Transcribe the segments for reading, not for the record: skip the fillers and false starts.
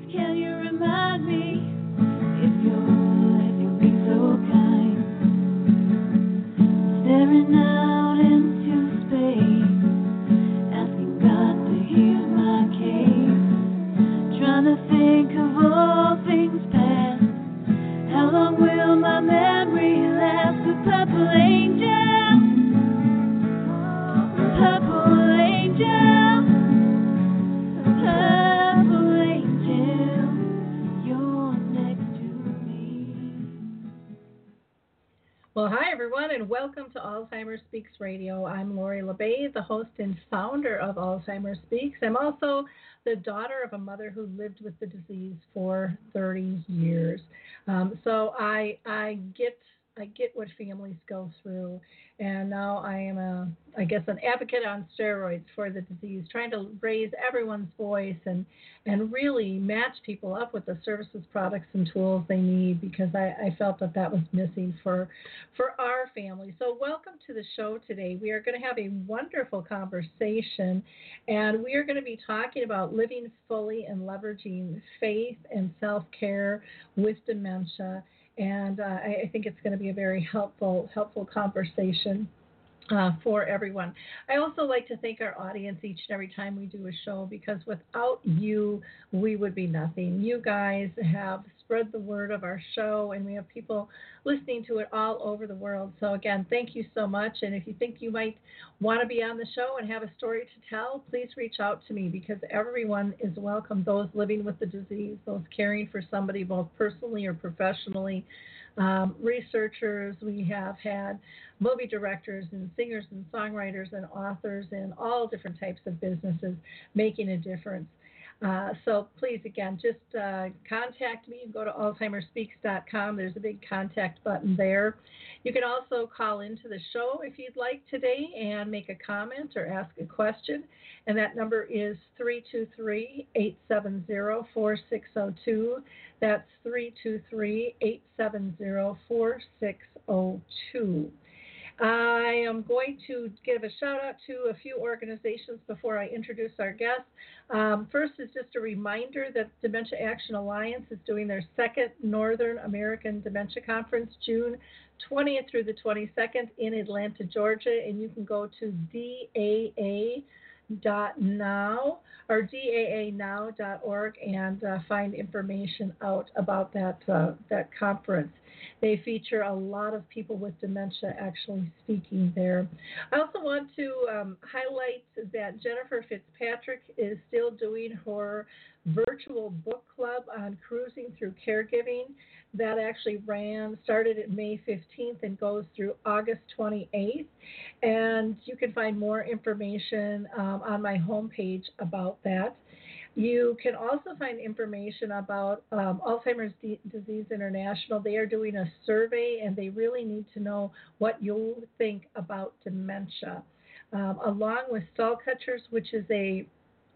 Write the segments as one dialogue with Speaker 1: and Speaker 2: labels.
Speaker 1: Can you remind me if you'll be so kind? Staring out into space, asking God to hear my case. Trying to think of all things past. How long will my memory last? The purple angel, purple angel, purple angel, you're next to me.
Speaker 2: Well, hi, everyone, and welcome to Alzheimer's Speaks Radio. I'm Lori LeBay, the host and founder of Alzheimer's Speaks. I'm also the daughter of a mother who lived with the disease for 30 years. So I get what families go through, and now I am an advocate on steroids for the disease, trying to raise everyone's voice and really match people up with the services, products, and tools they need, because I felt that was missing for our family. So welcome to the show today. We are going to have a wonderful conversation, and we are going to be talking about living fully and leveraging faith and self-care with dementia. And I think it's going to be a very helpful conversation for everyone. I also like to thank our audience each and every time we do a show, because without you, we would be nothing. You guys have spread the word of our show, and we have people listening to it all over the world. So again, thank you so much. And if you think you might want to be on the show and have a story to tell, please reach out to me, because everyone is welcome. Those living with the disease, those caring for somebody both personally or professionally, researchers. We have had movie directors and singers and songwriters and authors in all different types of businesses making a difference. So please, again, just contact me. Go to alzheimersspeaks.com. There's a big contact button there. You can also call into the show if you'd like today and make a comment or ask a question. And that number is 323-870-4602. That's 323-870-4602. I am going to give a shout out to a few organizations before I introduce our guests. First is just a reminder that Dementia Action Alliance is doing their second Northern American Dementia Conference, June 20th through the 22nd in Atlanta, Georgia, and you can go to daa.now or daanow.org and find information out about that conference. They feature a lot of people with dementia actually speaking there. I also want to highlight that Jennifer Fitzpatrick is still doing her virtual book club on cruising through caregiving. That actually started at May 15th and goes through August 28th. And you can find more information on my homepage about that. You can also find information about Alzheimer's Disease International. They are doing a survey, and they really need to know what you think about dementia, along with Skullcatchers, which is a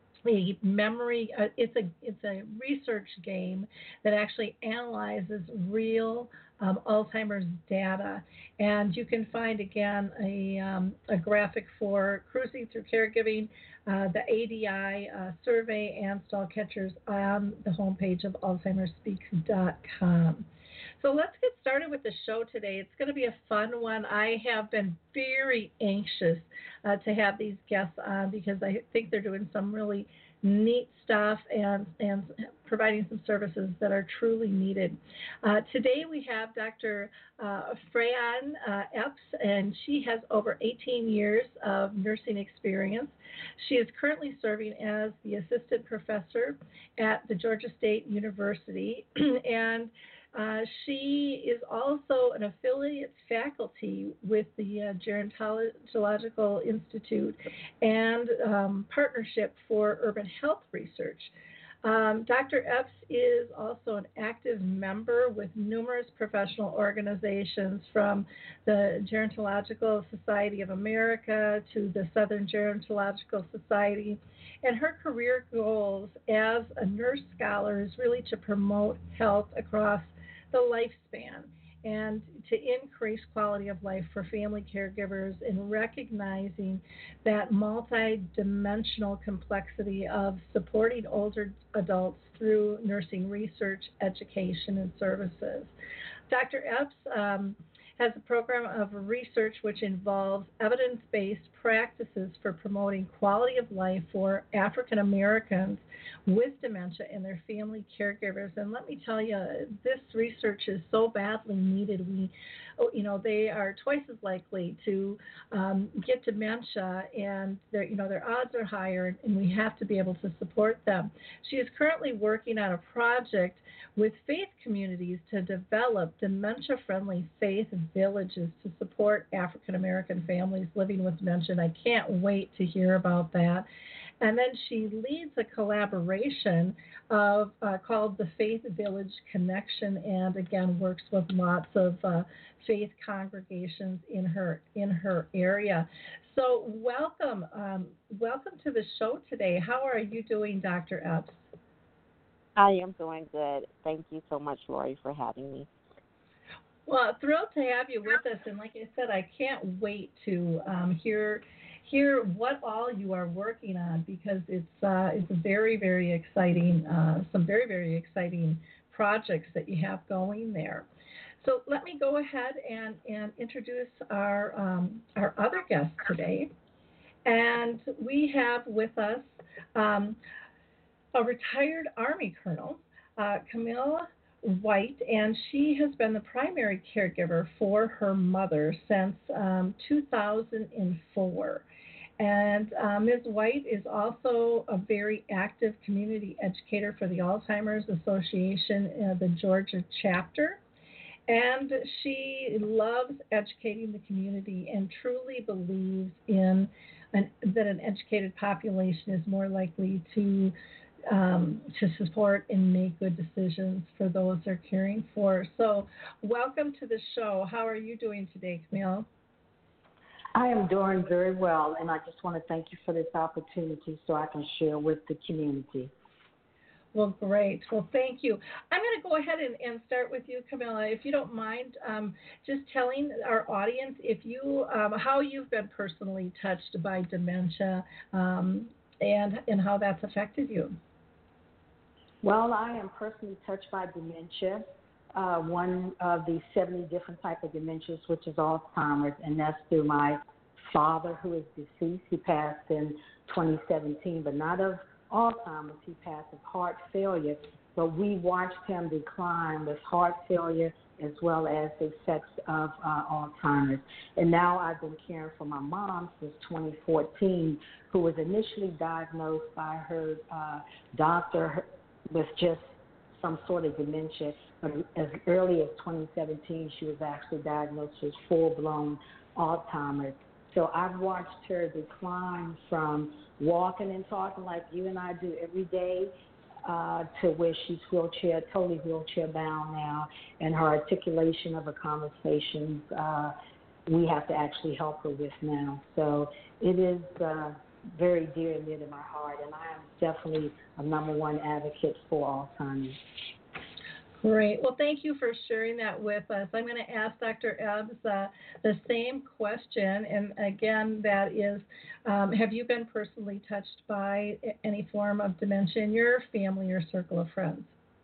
Speaker 2: memory. It's a research game that actually analyzes real Alzheimer's data, and you can find again a graphic for cruising through caregiving, the ADI survey, and Skullcatchers on the homepage of AlzheimersSpeaks.com. So let's get started with the show today. It's going to be a fun one. I have been very anxious to have these guests on, because I think they're doing some really neat stuff and providing some services that are truly needed. Today we have Dr. Freyan Epps, and she has over 18 years of nursing experience. She is currently serving as the assistant professor at the Georgia State University, and she is also an affiliate faculty with the Gerontological Institute and Partnership for Urban Health Research. Dr. Epps is also an active member with numerous professional organizations, from the Gerontological Society of America to the Southern Gerontological Society. And her career goals as a nurse scholar is really to promote health across the lifespan. and to increase quality of life for family caregivers and recognizing that multidimensional complexity of supporting older adults through nursing research, education, and services. Dr. Epps has a program of research which involves evidence based practices for promoting quality of life for African Americans with dementia and their family caregivers. And let me tell you, this research is so badly needed. They are twice as likely to get dementia, and their odds are higher, and we have to be able to support them. She is currently working on a project with faith communities to develop dementia-friendly faith villages to support African American families living with dementia. And I can't wait to hear about that. And then she leads a collaboration called the Faith Village Connection, and again works with lots of faith congregations in her area. So welcome to the show today. How are you doing, Dr. Epps?
Speaker 3: I am doing good. Thank you so much, Lori, for having me.
Speaker 2: Well, thrilled to have you with us, and like I said, I can't wait to hear what all you are working on, because it's very, very exciting, some very, very exciting projects that you have going there. So let me go ahead and introduce our other guest today, and we have with us a retired Army colonel, Camille White, and she has been the primary caregiver for her mother since 2004. And Ms. White is also a very active community educator for the Alzheimer's Association, the Georgia chapter. And she loves educating the community and truly believes that an educated population is more likely to support and make good decisions for those they're caring for. So welcome to the show. How are you doing today, Camille?
Speaker 4: I am doing very well, and I just want to thank you for this opportunity so I can share with the community.
Speaker 2: Well, great. Well, thank you. I'm going to go ahead and start with you, Camilla, if you don't mind, just telling our audience how you've been personally touched by dementia and how that's affected you.
Speaker 4: Well, I am personally touched by dementia, one of the 70 different types of dementias, which is Alzheimer's, and that's through my father, who is deceased. He passed in 2017, but not of Alzheimer's. He passed of heart failure, but we watched him decline with heart failure as well as the effects of Alzheimer's. And now I've been caring for my mom since 2014, who was initially diagnosed by her doctor with just some sort of dementia. But as early as 2017, she was actually diagnosed with full-blown Alzheimer's. So I've watched her decline from walking and talking like you and I do every day to where she's totally wheelchair bound now, and her articulation of her conversations we have to actually help her with now. So it is very dear and near to my heart, and I am definitely a number one advocate for Alzheimer's.
Speaker 2: Great. Well, thank you for sharing that with us. I'm going to ask Dr. Epps the same question, and again, that is, have you been personally touched by any form of dementia in your family or circle of friends?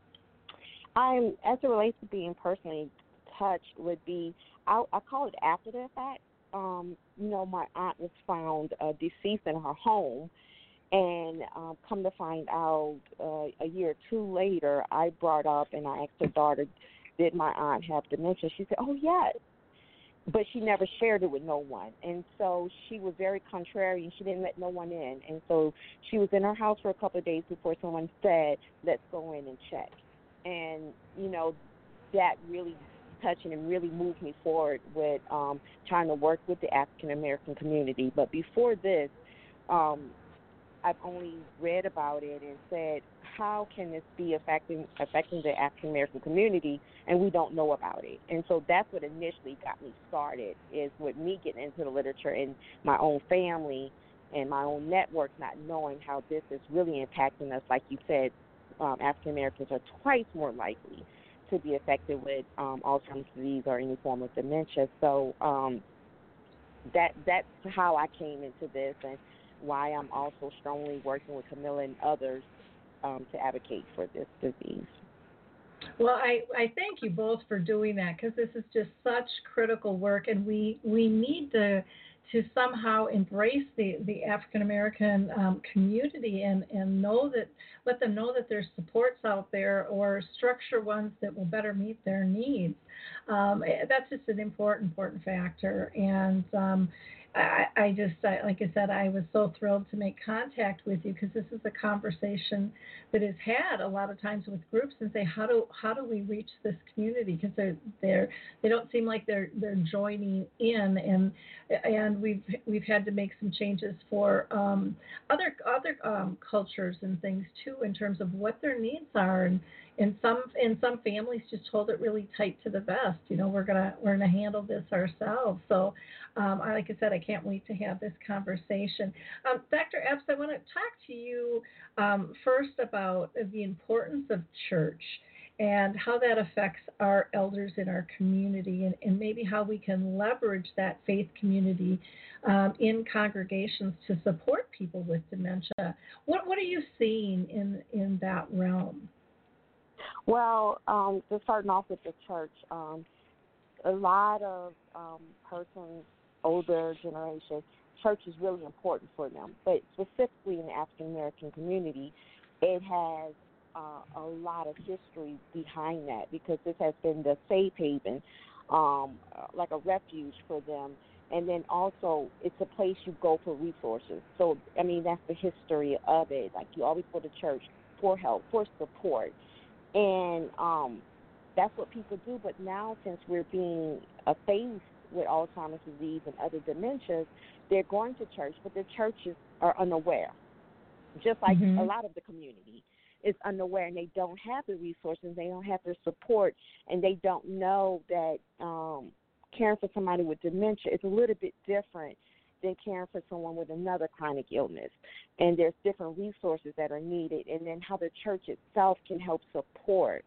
Speaker 3: As it relates to being personally touched, would be, I call it after the fact. My aunt was found deceased in her home, and come to find out a year or two later, I brought up and I asked her daughter, did my aunt have dementia? She said, oh, yes. But she never shared it with no one. And so she was very contrary, and she didn't let no one in. And so she was in her house for a couple of days before someone said, let's go in and check. And, that really touching and really moved me forward with trying to work with the African American community. But before this, I've only read about it and said, how can this be affecting the African American community, and we don't know about it? And so that's what initially got me started, is with me getting into the literature and my own family and my own network not knowing how this is really impacting us. Like you said, African Americans are twice more likely to be affected with Alzheimer's disease or any form of dementia. So that's how I came into this, and why I'm also strongly working with Camilla and others to advocate for this disease.
Speaker 2: Well, I thank you both for doing that, because this is just such critical work, and we need to somehow embrace the African American community and let them know that there's supports out there, or structure ones that will better meet their needs. That's just an important factor. And like I said, I was so thrilled to make contact with you, because this is a conversation that is had a lot of times with groups, and say, how do we reach this community, because they don't seem like they're joining in, and we've had to make some changes for other cultures and things too, in terms of what their needs are, and some families just hold it really tight to the vest. We're gonna handle this ourselves. So, like I said, I can't wait to have this conversation. Dr. Epps, I want to talk to you first about the importance of church and how that affects our elders in our community, and maybe how we can leverage that faith community in congregations to support people with dementia. What are you seeing in that realm?
Speaker 3: Well, just starting off with the church, a lot of persons, older generation, church is really important for them. But specifically in the African American community, it has a lot of history behind that, because this has been the safe haven, like a refuge for them. And then also, it's a place you go for resources. So, that's the history of it. Like, you always go to church for help, for support. And that's what people do. But now, since we're being faced with Alzheimer's disease and other dementias, they're going to church, but the churches are unaware, just like a lot of the community is unaware, and they don't have the resources, they don't have the support, and they don't know that caring for somebody with dementia is a little bit different than caring for someone with another chronic illness. And there's different resources that are needed, and then how the church itself can help support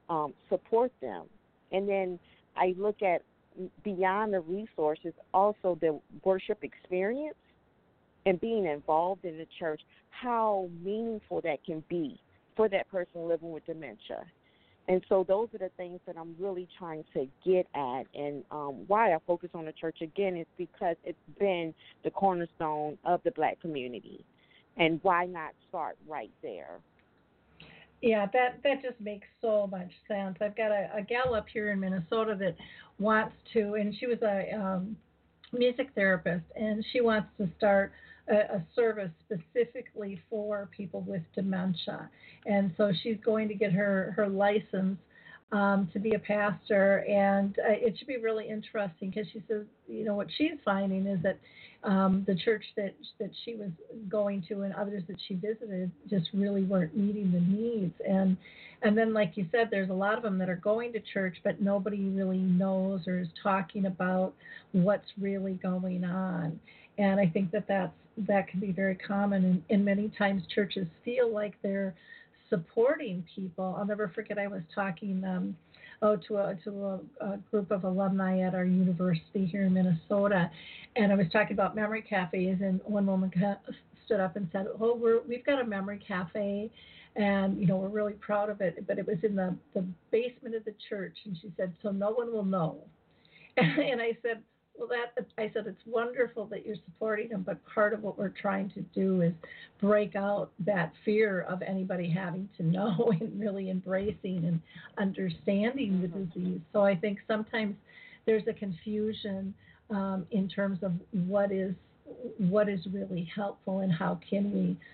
Speaker 3: them. And then I look at, beyond the resources, also the worship experience and being involved in the church, how meaningful that can be for that person living with dementia. And so those are the things that I'm really trying to get at. And why I focus on the church, again, is because it's been the cornerstone of the Black community. And why not start right there?
Speaker 2: Yeah, that just makes so much sense. I've got a gal up here in Minnesota that wants to, and she was a music therapist, and she wants to start a service specifically for people with dementia. And so she's going to get her license to be a pastor, and it should be really interesting, because she says, what she's finding is that the church that she was going to and others that she visited just really weren't meeting the needs. And then, like you said, there's a lot of them that are going to church, but nobody really knows or is talking about what's really going on. And I think that can be very common, and many times churches feel like they're supporting people. I'll never forget, I was talking to a group of alumni at our university here in Minnesota, and I was talking about memory cafes, and one woman stood up and said, we've got a memory cafe, and we're really proud of it, but it was in the basement of the church. And she said, so no one will know. And I said, it's wonderful that you're supporting them, but part of what we're trying to do is break out that fear of anybody having to know, and really embracing and understanding the disease. So I think sometimes there's a confusion in terms of what is really helpful, and how can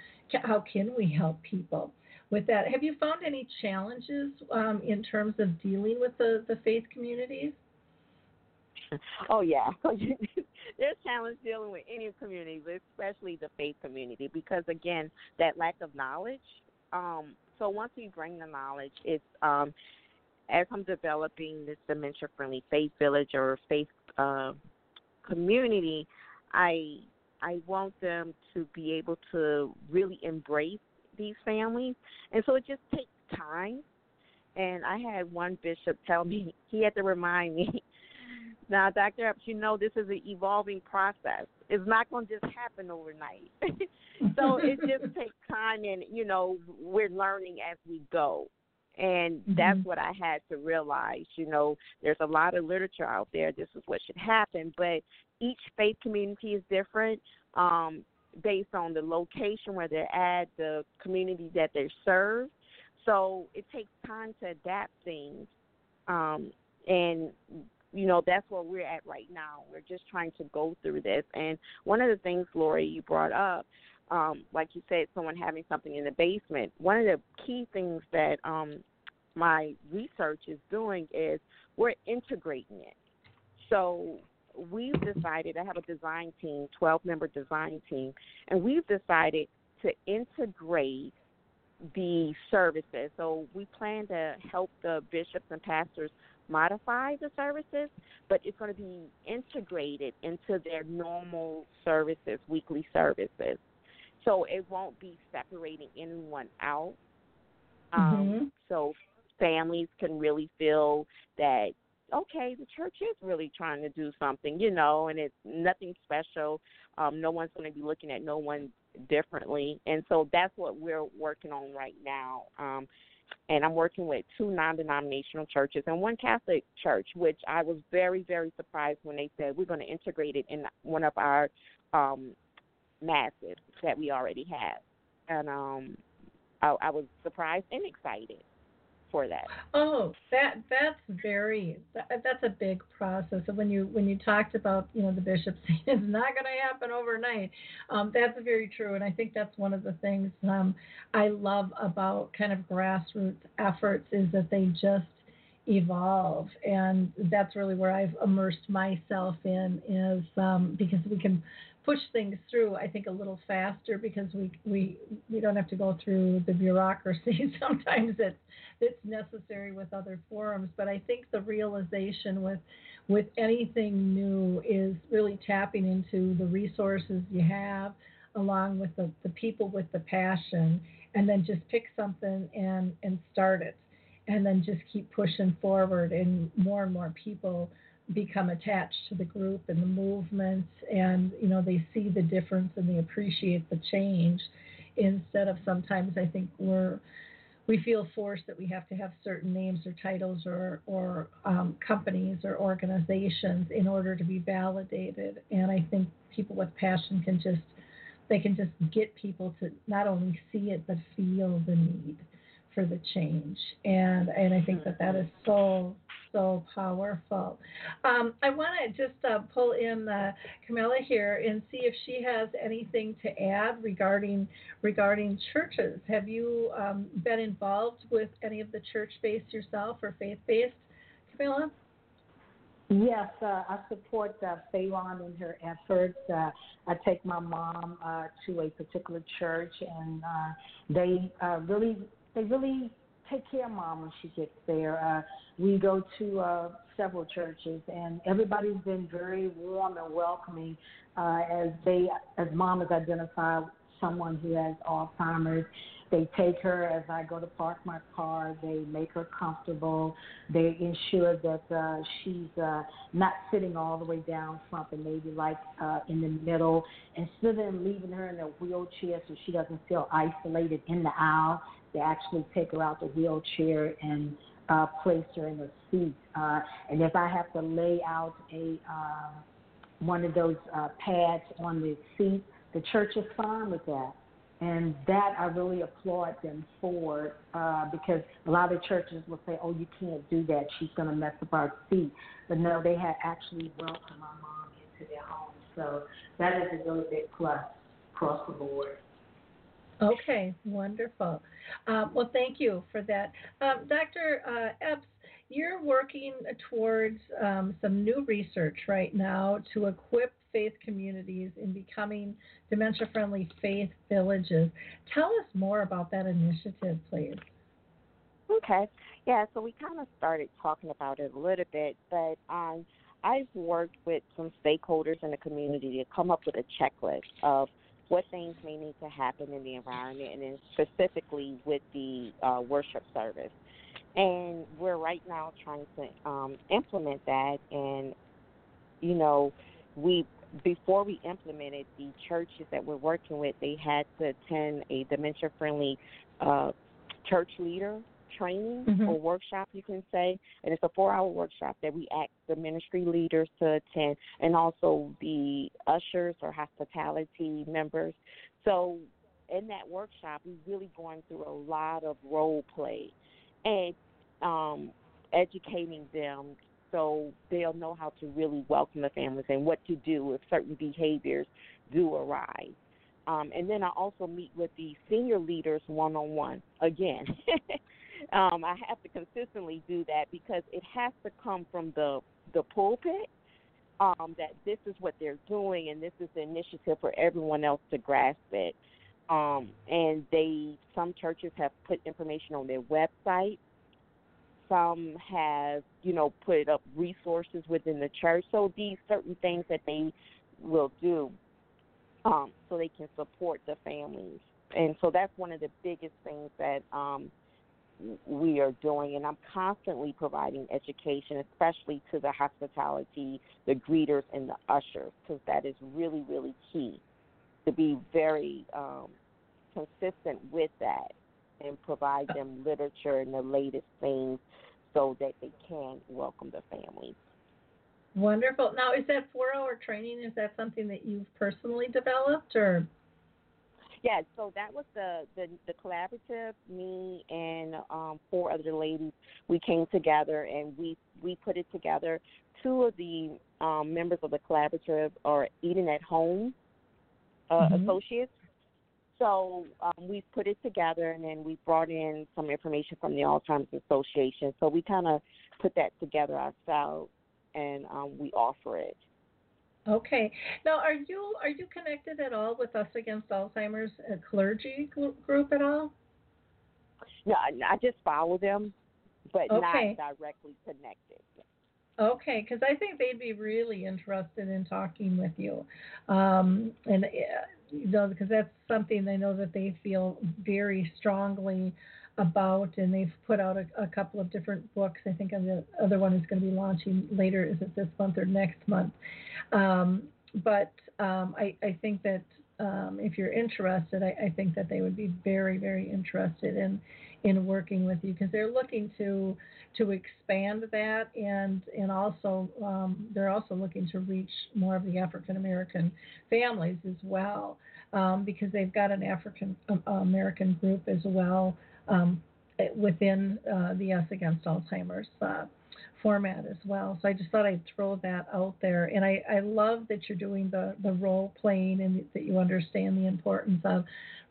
Speaker 2: we help people with that. Have you found any challenges in terms of dealing with the faith communities?
Speaker 3: Oh, yeah. There's challenge dealing with any community, but especially the faith community, because, again, that lack of knowledge. So once we bring the knowledge, it's as I'm developing this dementia-friendly faith village or faith community, I want them to be able to really embrace these families. And so it just takes time. And I had one bishop tell me, he had to remind me, now, Dr. Epps, this is an evolving process. It's not going to just happen overnight. So it just takes time, and, we're learning as we go. And that's what I had to realize. There's a lot of literature out there. This is what should happen. But each faith community is different based on the location where they're at, the community that they serve. So it takes time to adapt things. And that's where we're at right now. We're just trying to go through this. And one of the things, Lori, you brought up, like you said, someone having something in the basement, one of the key things that my research is doing is we're integrating it. So we've decided, I have a design team, 12-member design team, and we've decided to integrate the services. So we plan to help the bishops and pastors modify the services, but it's going to be integrated into their normal services, weekly services. So it won't be separating anyone out. So families can really feel that, okay, the church is really trying to do something, and it's nothing special. No one's going to be looking at no one differently. And so that's what we're working on right now. And I'm working with 2 non-denominational churches and 1 Catholic church, which I was very, very surprised when they said we're going to integrate it in one of our masses that we already have. And I was surprised and excited for that.
Speaker 2: Oh, that's a big process. And when you talked about the bishop saying it's not going to happen overnight, that's very true. And I think that's one of the things I love about kind of grassroots efforts is that they just evolve, and that's really where I've immersed myself in is because we can push things through, I think, a little faster because we don't have to go through the bureaucracy sometimes that's necessary with other forums. But I think the realization with anything new is really tapping into the resources you have along with the people with the passion, and then just pick something and start it, and then just keep pushing forward, and more people become attached to the group and the movements, and they see the difference and they appreciate the change, instead of sometimes I think we feel forced that we have to have certain names or titles or companies or organizations in order to be validated. And I think people with passion can just get people to not only see it but feel the need for the change, and I think that is so powerful. I want to just pull in Camilla here and see if she has anything to add regarding churches. Have you been involved with any of the church-based yourself or faith-based, Camilla?
Speaker 4: Yes, I support Faylon in her efforts. I take my mom to a particular church, and they really take care of Mom when she gets there. We go to several churches, and everybody's been very warm and welcoming as Mom has identified someone who has Alzheimer's. They take her as I go to park my car. They make her comfortable. They ensure that she's not sitting all the way down front, but maybe like in the middle. Instead of them leaving her in a wheelchair so she doesn't feel isolated in the aisle, they actually take her out the wheelchair and place her in a seat. And if I have to lay out one of those pads on the seat, the church is fine with that. And that I really applaud them for because a lot of churches will say, oh, you can't do that. She's going to mess up our seat. But no, they had actually welcomed my mom into their home. So that is a really big plus across the board.
Speaker 2: Okay, wonderful. Well, thank you for that. Dr. Epps, you're working towards some new research right now to equip faith communities in becoming dementia-friendly faith villages. Tell us more about that initiative, please.
Speaker 3: Okay. Yeah, so we kind of started talking about it a little bit, but I've worked with some stakeholders in the community to come up with a checklist of what things may need to happen in the environment, and then specifically with the worship service. And we're right now trying to implement that. And you know, we before we implemented the churches that we're working with, they had to attend a dementia friendly uh, church leader training
Speaker 2: Hmm.
Speaker 3: or workshop, you can say. And it's a 4 hour workshop that we ask the ministry leaders to attend, and also the ushers or hospitality members. So in that workshop, we're really going through a lot of role play and um, educating them so they'll know how to really welcome the families and what to do if certain behaviors do arise. And then I also meet with the senior leaders one on one again. I have to consistently do that because it has to come from the pulpit, that this is what they're doing and this is the initiative for everyone else to grasp it. And some churches have put information on their website. Some have, put up resources within the church. So these certain things that they will do, so they can support the families. And so that's one of the biggest things that we are doing. And I'm constantly providing education, especially to the hospitality, the greeters, and the ushers, because that is really, really key to be very consistent with that and provide them literature and the latest things so that they can welcome the families.
Speaker 2: Wonderful. Now, is that 4 hour training? Is that something that you've personally developed, or?
Speaker 3: Yeah, so that was the collaborative. Me and four other ladies, we came together and we put it together. Two of the members of the collaborative are Eating at Home
Speaker 2: Hmm.
Speaker 3: associates. So we put it together, and then we brought in some information from the Alzheimer's Association. So we kind of put that together ourselves, and we offer it.
Speaker 2: Okay. Now, are you connected at all with Us Against Alzheimer's clergy group at all?
Speaker 3: No, I just follow them, but not
Speaker 2: Okay.
Speaker 3: directly connected.
Speaker 2: Okay, because I think they'd be really interested in talking with you, and because that's something they know that they feel very strongly about, and they've put out a couple of different books. I think the other one is going to be launching later. Is it this month or next month? Um, but I think that if you're interested, I think that they would be very, very interested in working with you because they're looking to expand that and also they're also looking to reach more of the African American families as well because they've got an African American group as well within the Us Against Alzheimer's format as well. So I just thought I'd throw that out there. And I love that you're doing the role playing and that you understand the importance of,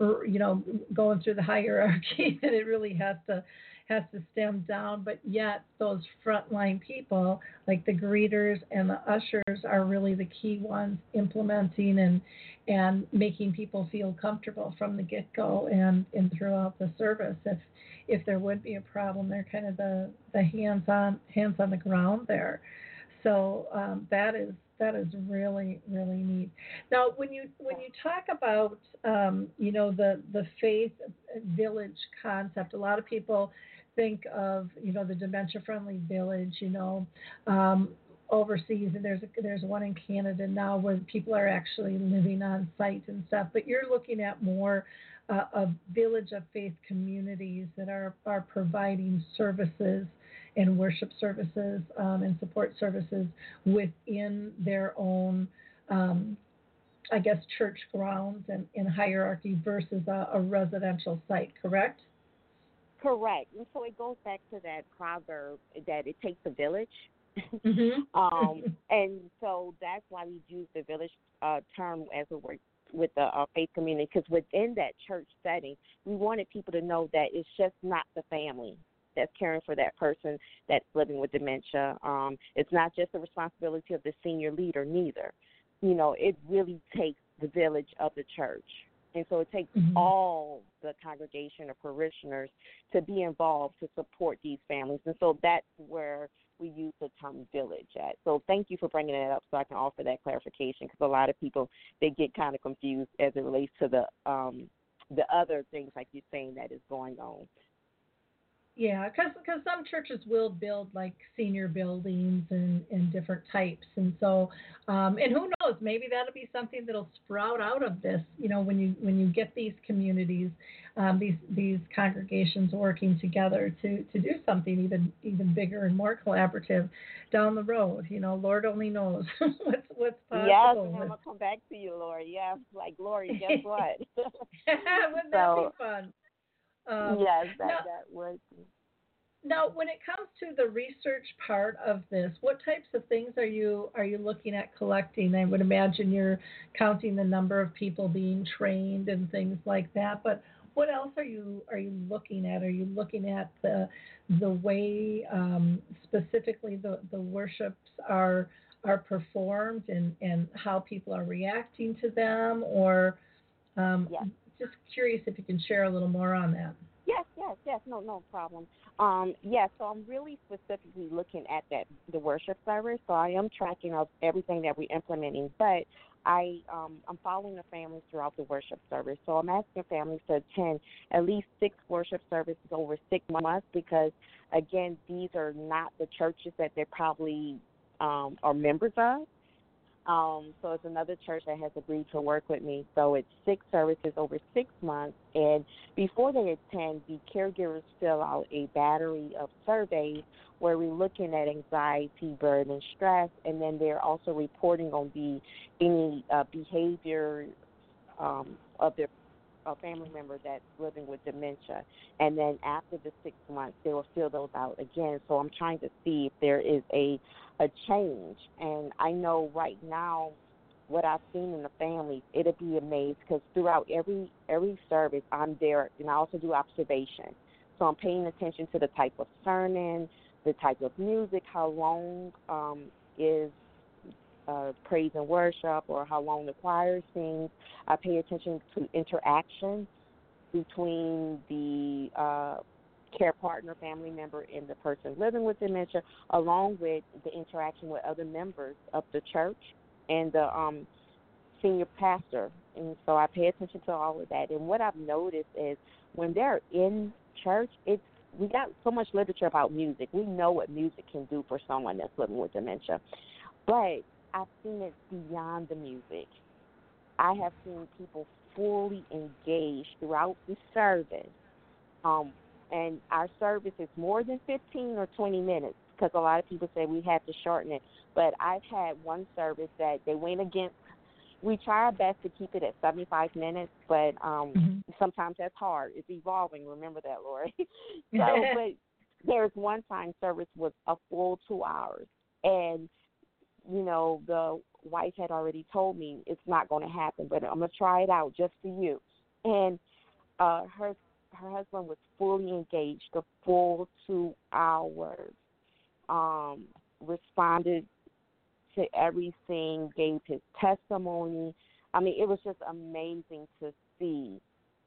Speaker 2: going through the hierarchy that it really has to stem down. But yet those frontline people, like the greeters and the ushers, are really the key ones implementing and making people feel comfortable from the get go and throughout the service. If there would be a problem, they're kind of the hands on the ground there. So that is really really neat. Now, when you talk about the faith village concept, a lot of people think of the dementia friendly village. Overseas, and there's one in Canada now where people are actually living on site and stuff. But you're looking at more a village of faith communities that are providing services and worship services and support services within their own, I guess, church grounds and hierarchy versus a residential site. Correct?
Speaker 3: Correct. And so it goes back to that proverb that it takes a village.
Speaker 2: Mm-hmm.
Speaker 3: And so that's why we use the village term as a word with the faith community, because within that church setting, we wanted people to know that it's just not the family that's caring for that person that's living with dementia. It's not just the responsibility of the senior leader, neither. It really takes the village of the church. And so it takes
Speaker 2: Mm-hmm.
Speaker 3: all the congregation or parishioners to be involved to support these families. And so that's where we use the term village at. So thank you for bringing that up so I can offer that clarification, because a lot of people, they get kind of confused as it relates to the other things like you're saying that is going on.
Speaker 2: Yeah, because some churches will build like senior buildings and different types, and so and who knows, maybe that'll be something that'll sprout out of this. You know, when you get these communities, these congregations working together to do something even bigger and more collaborative down the road. You know, Lord only knows what's
Speaker 3: Yes,
Speaker 2: possible.
Speaker 3: and I'm gonna come back to you, Lori. Yes, like Lori, guess what?
Speaker 2: Wouldn't that be
Speaker 3: So
Speaker 2: fun?
Speaker 3: yes,
Speaker 2: Now,
Speaker 3: that was
Speaker 2: Now, when it comes to the research part of this, what types of things are you looking at collecting? I would imagine you're counting the number of people being trained and things like that. But what else are you looking at? Are you looking at the way specifically the worships are performed and how people are reacting to them, or
Speaker 3: yes.
Speaker 2: just curious if you can share a little more on that.
Speaker 3: Yes. No problem. Yes. So I'm really specifically looking at the worship service. So I am tracking of everything that we're implementing, but I'm following the families throughout the worship service. So I'm asking families to attend at least 6 worship services over 6 months because, again, these are not the churches that they probably are members of. So it's another church that has agreed to work with me. So it's 6 services over 6 months. And before they attend, the caregivers fill out a battery of surveys where we're looking at anxiety, burden, stress, and then they're also reporting on any behavior of their a family member that's living with dementia. And then after the 6 months, they will fill those out again. So I'm trying to see if there is a change. And I know right now what I've seen in the families, it'll be amazed because throughout every service, I'm there, and I also do observation. So I'm paying attention to the type of sermon, the type of music, how long is praise and worship, or how long the choir sings. I pay attention to interaction between the care partner, family member, and the person living with dementia, along with the interaction with other members of the church and the senior pastor. And so I pay attention to all of that. And what I've noticed is when they're in church, we got so much literature about music. We know what music can do for someone that's living with dementia. But I've seen it beyond the music. I have seen people fully engaged throughout the service. And our service is more than 15 or 20 minutes because a lot of people say we had to shorten it. But I've had one service that they went against. We try our best to keep it at 75 minutes, but sometimes that's hard. It's evolving. Remember that, Lori. But there's one time service was a full 2 hours. And the wife had already told me it's not going to happen, but I'm going to try it out just for you. And her husband was fully engaged the full 2 hours, responded to everything, gave his testimony. I mean, it was just amazing to see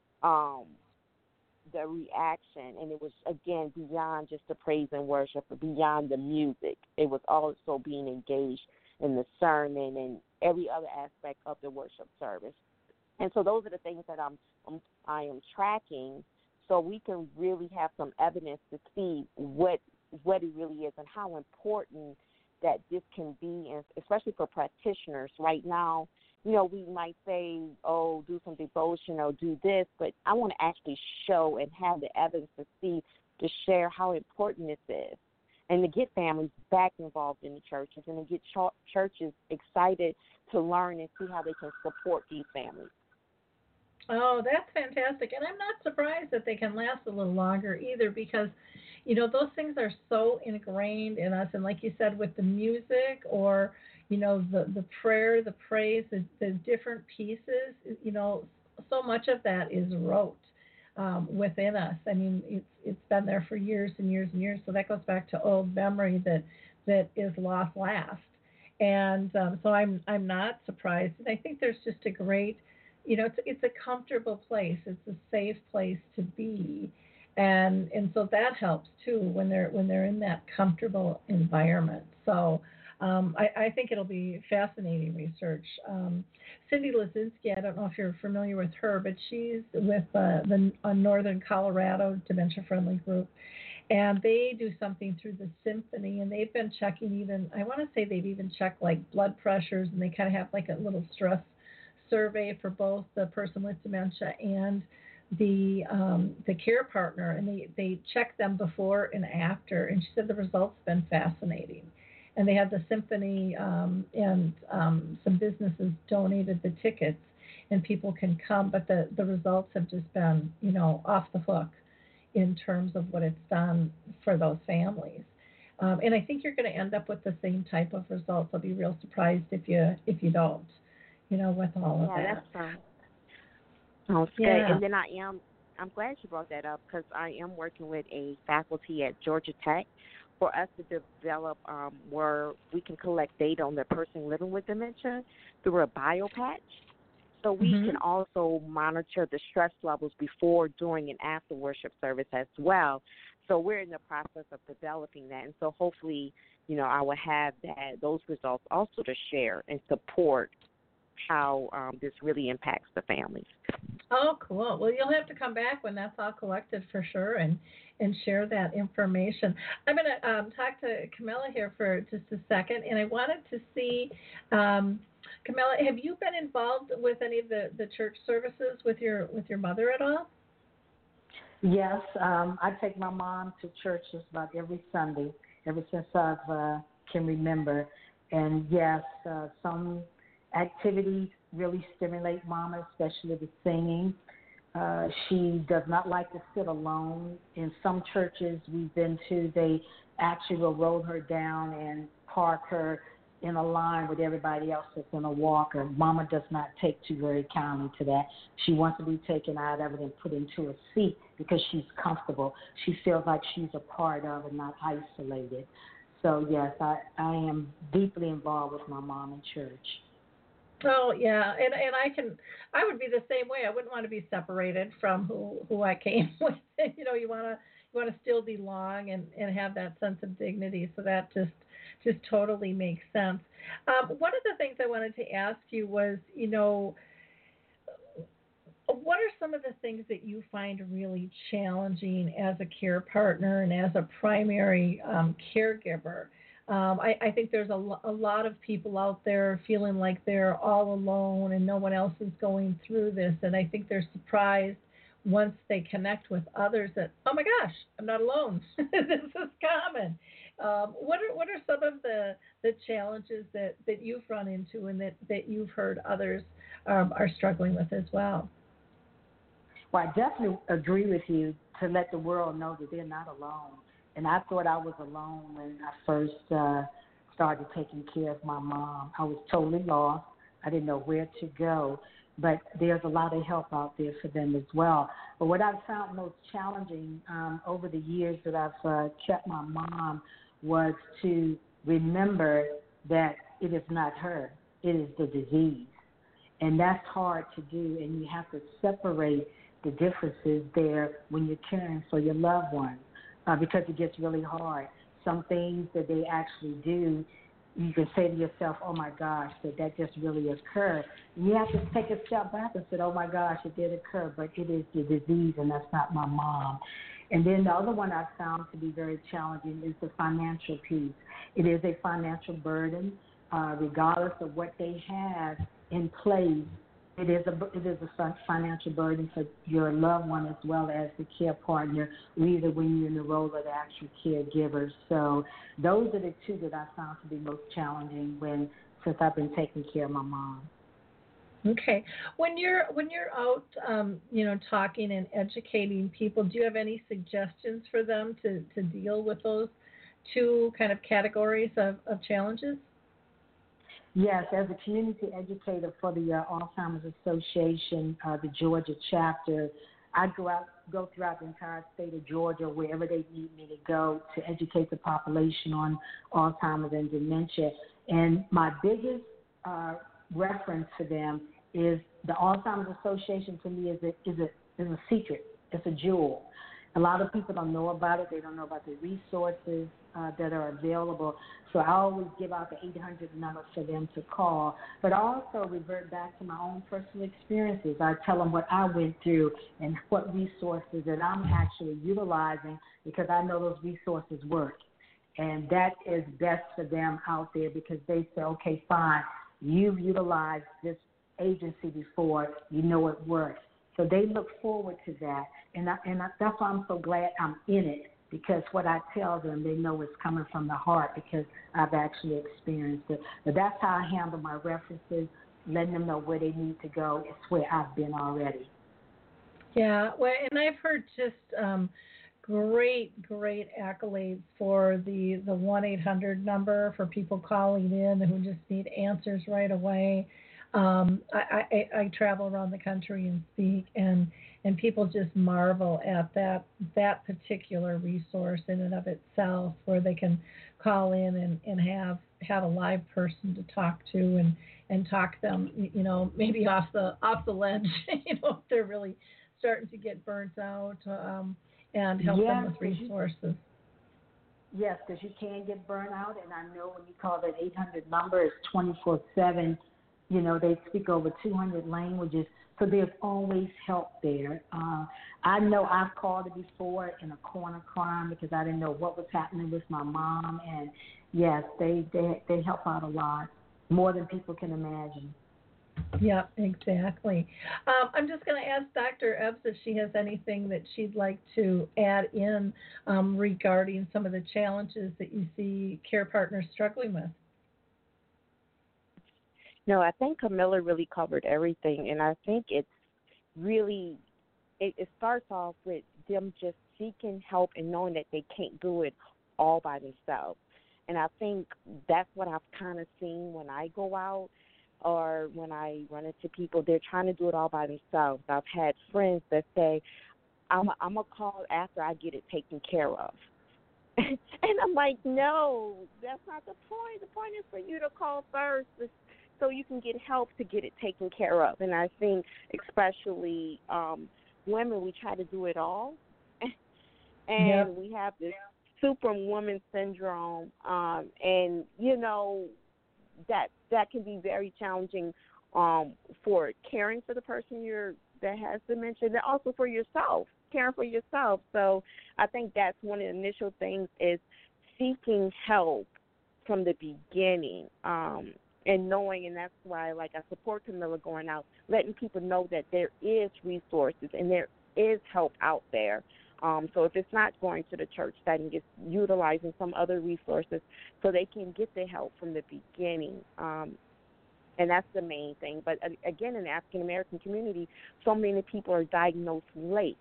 Speaker 3: the reaction, and it was, again, beyond just the praise and worship, but beyond the music. It was also being engaged in the sermon and every other aspect of the worship service. And so those are the things that I am tracking, so we can really have some evidence to see what it really is and how important that this can be, and especially for practitioners right now. We might say, oh, do some devotion or do this, but I want to actually show and have the evidence to share how important this is, and to get families back involved in the churches and to get churches excited to learn and see how they can support these families.
Speaker 2: Oh, that's fantastic. And I'm not surprised that they can last a little longer either because, those things are so ingrained in us. And like you said, with the music or, the prayer, the praise, the different pieces, so much of that is rote within us. I mean, it's been there for years and years and years. So that goes back to old memory that is lost last. And so I'm not surprised. And I think there's just a great, it's a comfortable place. It's a safe place to be, and so that helps too when they're in that comfortable environment. So I think it'll be fascinating research. Cindy Lazinski, I don't know if you're familiar with her, but she's with the Northern Colorado Dementia Friendly Group, and they do something through the symphony, and they've been checking, even I want to say they've even checked like blood pressures, and they kind of have like a little stress survey for both the person with dementia and the care partner, and they check them before and after, and she said the results been fascinating. And they had the symphony, and some businesses donated the tickets, and people can come, but the results have just been, off the hook in terms of what it's done for those families. And I think you're going to end up with the same type of results. I'll be real surprised if you don't, with all of that.
Speaker 3: Yeah, that's fine. Sounds good.
Speaker 2: Yeah.
Speaker 3: And then I'm glad you brought that up, because I am working with a faculty at Georgia Tech for us to develop where we can collect data on the person living with dementia through a biopatch. So we can also monitor the stress levels before, during, and after worship service as well. So we're in the process of developing that. And so hopefully, I will have those results also to share and support how this really impacts the families.
Speaker 2: Oh, cool. Well, you'll have to come back when that's all collected for sure, and share that information. I'm going to talk to Camilla here for just a second, and I wanted to see, Camilla, have you been involved with any of the church services with your mother at all?
Speaker 4: Yes, I take my mom to church just about every Sunday, ever since I can remember. And yes, some activities really stimulate Mama, especially the singing. She does not like to sit alone. In some churches we've been to, they actually will roll her down and park her in a line with everybody else that's in a walker. Mama does not take too very kindly to that. She wants to be taken out of it and put into a seat because she's comfortable. She feels like she's a part of and not isolated. So, yes, I am deeply involved with my mom in church.
Speaker 2: Oh yeah, and I would be the same way. I wouldn't want to be separated from who I came with. You want to still belong and have that sense of dignity. So that just totally makes sense. One of the things I wanted to ask you was, what are some of the things that you find really challenging as a care partner and as a primary caregiver? I think there's a lot of people out there feeling like they're all alone and no one else is going through this. And I think they're surprised once they connect with others that, oh my gosh, I'm not alone. This is common. What are some of the challenges that you've run into and that you've heard others are struggling with as well?
Speaker 4: Well, I definitely agree with you to let the world know that they're not alone. And I thought I was alone when I first started taking care of my mom. I was totally lost. I didn't know where to go. But there's a lot of help out there for them as well. But what I've found most challenging over the years that I've kept my mom was to remember that it is not her. It is the disease. And that's hard to do, and you have to separate the differences there when you're caring for your loved ones. Because it gets really hard. Some things that they actually do, you can say to yourself, oh my gosh, that just really occurred. And you have to take a step back and say, oh my gosh, it did occur, but it is the disease and that's not my mom. And then the other one I found to be very challenging is the financial piece. It is a financial burden, regardless of what they have in place. It is a financial burden for your loved one as well as the care partner, either when you're in the role of the actual caregiver. So those are the two that I found to be most challenging since I've been taking care of my mom.
Speaker 2: Okay. When you're out, talking and educating people, do you have any suggestions for them to deal with those two kind of categories of challenges?
Speaker 4: Yes, as a community educator for the Alzheimer's Association, the Georgia chapter, I go throughout the entire state of Georgia, wherever they need me to go to educate the population on Alzheimer's and dementia. And my biggest reference for them is the Alzheimer's Association. To me is a secret. It's a jewel. A lot of people don't know about it. They don't know about the resources that are available. So I always give out the 800 number for them to call. But I also revert back to my own personal experiences. I tell them what I went through and what resources that I'm actually utilizing because I know those resources work. And that is best for them out there because they say, okay, fine, you've utilized this agency before, you know it works. So they look forward to that. And that's why I'm so glad I'm in it because what I tell them, they know it's coming from the heart because I've actually experienced it. But that's how I handle my references, letting them know where they need to go. It's where I've been already.
Speaker 2: Yeah, well, and I've heard just great accolades for the 1-800 number for people calling in who just need answers right away. I travel around the country and speak, and people just marvel at that particular resource in and of itself, where they can call in and have a live person to talk to and talk them, maybe off the ledge, if they're really starting to get burnt out, and help them with resources.
Speaker 4: Yes, because you can get burnt out, and I know when you call that 800 number, it's 24/7. They speak over 200 languages, so there's always help there. I know I've called it before in a corner crying because I didn't know what was happening with my mom, and yes, they help out a lot, more than people can imagine.
Speaker 2: Yeah, exactly. I'm just going to ask Dr. Epps if she has anything that she'd like to add in regarding some of the challenges that you see care partners struggling with.
Speaker 3: No, I think Camilla really covered everything, and I think it's really, it starts off with them just seeking help and knowing that they can't do it all by themselves. And I think that's what I've kind of seen when I go out or when I run into people. They're trying to do it all by themselves. I've had friends that say, I'm going to call after I get it taken care of. And I'm like, no, that's not the point. The point is for you to call first so you can get help to get it taken care of. And I think especially women, we try to do it all. And we have this superwoman syndrome. And, that can be very challenging for caring for the person that has dementia, and also for yourself, caring for yourself. So I think that's one of the initial things is seeking help from the beginning. And knowing, and that's why, I support Camilla going out, letting people know that there is resources and there is help out there. So if it's not going to the church setting, it's utilizing some other resources so they can get the help from the beginning. And that's the main thing. But, again, in the African-American community, so many people are diagnosed late.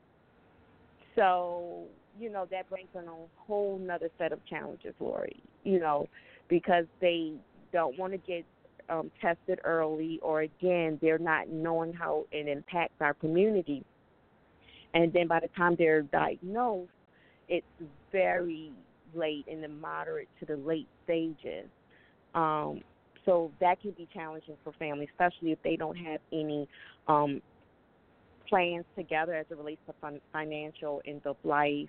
Speaker 3: So, that brings on a whole nother set of challenges, Lori, because they don't want to get tested early, or again, they're not knowing how it impacts our community. And then by the time they're diagnosed, it's very late in the moderate to the late stages. So that can be challenging for families, especially if they don't have any plans together as it relates to financial end of life,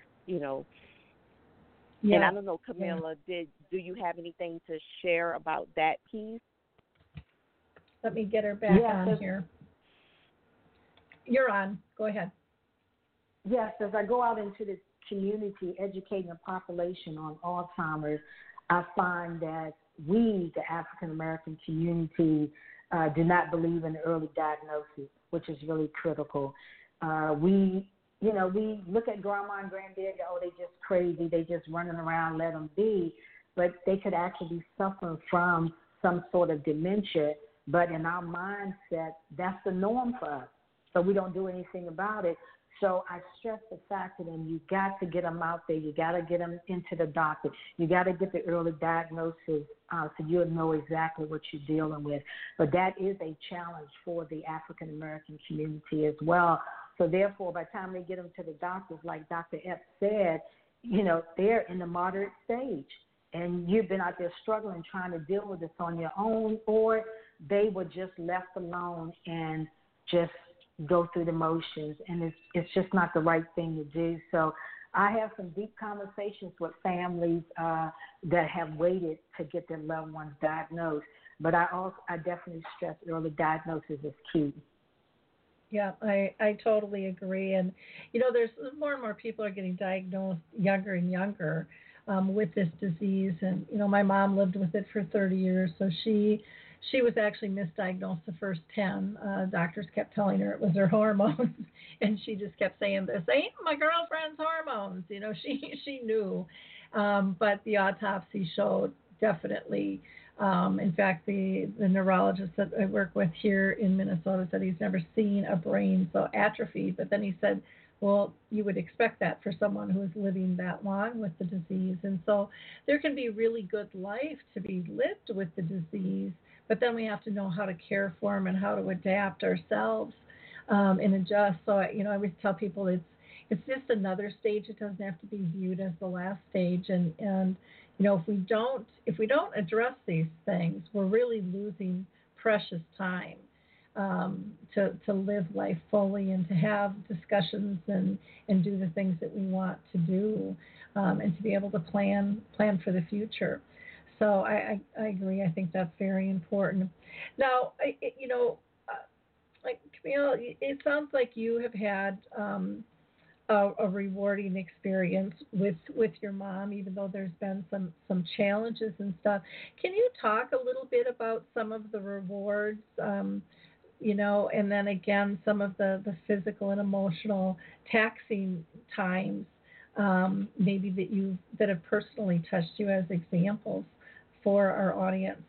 Speaker 3: And I don't know, Camilla, do you have anything to share about that piece?
Speaker 2: Let me get her back on here. You're on. Go ahead.
Speaker 4: Yes, as I go out into the community educating the population on Alzheimer's, I find that we, the African American community, do not believe in early diagnosis, which is really critical. We look at grandma and granddad, they just crazy, they just running around, let them be. But they could actually be suffering from some sort of dementia. But in our mindset, that's the norm for us. So we don't do anything about it. So I stress the fact to them, you got to get them out there. You got to get them into the doctor. You got to get the early diagnosis so you'll know exactly what you're dealing with. But that is a challenge for the African American community as well. So therefore, by the time they get them to the doctors, like Dr. Epps said, they're in the moderate stage. And you've been out there struggling, trying to deal with this on your own, or they were just left alone and just go through the motions, and it's just not the right thing to do. So I have some deep conversations with families that have waited to get their loved ones diagnosed. But I definitely stress early diagnosis is key.
Speaker 2: Yeah, I totally agree. And, there's more and more people are getting diagnosed younger and younger with this disease. And, my mom lived with it for 30 years. So she was actually misdiagnosed the first 10. Doctors kept telling her it was her hormones. And she just kept saying, this ain't my girlfriend's hormones. She knew. But the autopsy showed definitely. In fact, the neurologist that I work with here in Minnesota said he's never seen a brain so atrophied. But then he said, well, you would expect that for someone who is living that long with the disease. And so there can be really good life to be lived with the disease, but then we have to know how to care for them and how to adapt ourselves and adjust. So, I always tell people it's just another stage. It doesn't have to be viewed as the last stage. And if we don't address these things, we're really losing precious time to live life fully and to have discussions and do the things that we want to do and to be able to plan for the future. So I agree. I think that's very important. Now, like Camille, it sounds like you have had a rewarding experience with your mom, even though there's been some challenges and stuff. Can you talk a little bit about some of the rewards, and then again, some of the physical and emotional taxing times, maybe that have personally touched you as examples for our audience?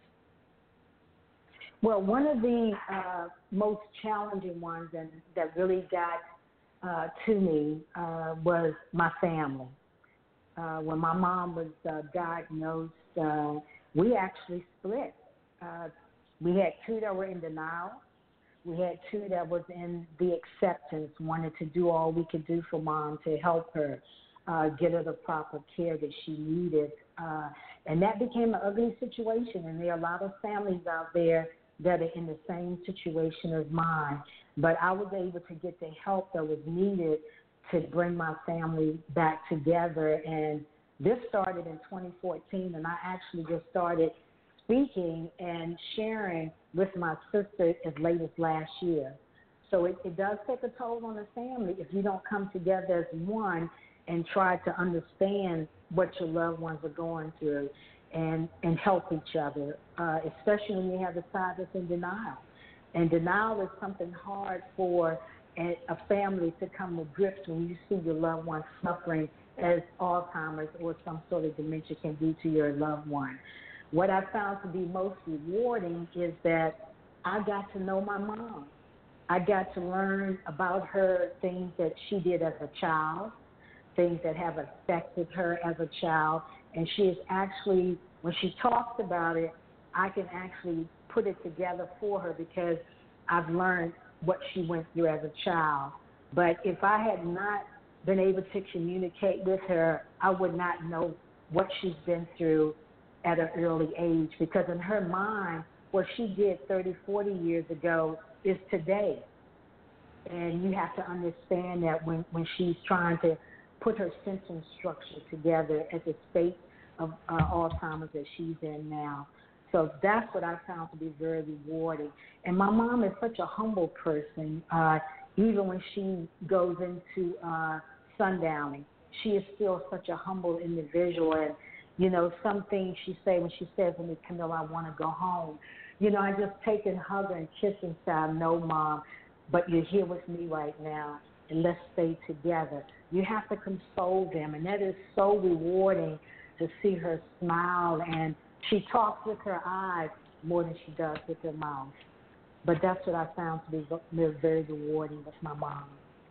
Speaker 4: Well, one of the most challenging ones and that really got to me was my family. When my mom was diagnosed, we actually split. We had two that were in denial. We had two that was in the acceptance, wanted to do all we could do for mom to help her get her the proper care that she needed. And that became an ugly situation, and there are a lot of families out there that are in the same situation as mine. But I was able to get the help that was needed to bring my family back together. And this started in 2014, and I actually just started speaking and sharing with my sister as late as last year. So it does take a toll on the family if you don't come together as one and try to understand what your loved ones are going through and help each other, especially when you have a side that's in denial. And denial is something hard for a family to come to grips when you see your loved one suffering, as Alzheimer's or some sort of dementia can do to your loved one. What I found to be most rewarding is that I got to know my mom. I got to learn about her, things that she did as a child, things that have affected her as a child. And she is actually, when she talks about it, I can actually put it together for her because I've learned what she went through as a child. But if I had not been able to communicate with her, I would not know what she's been through at an early age, because in her mind, what she did 30, 40 years ago is today. And you have to understand that when she's trying to put her sentence structure together at the state of Alzheimer's that she's in now. So that's what I found to be very rewarding. And my mom is such a humble person. Even when she goes into sundowning, she is still such a humble individual. And, some things she say when she says to me, Camilla, I want to go home. I just take and hug her and kiss and say, I know, Mom, but you're here with me right now, and let's stay together. You have to console them, and that is so rewarding to see her smile, and she talks with her eyes more than she does with her mouth. But that's what I found to be very rewarding with my mom.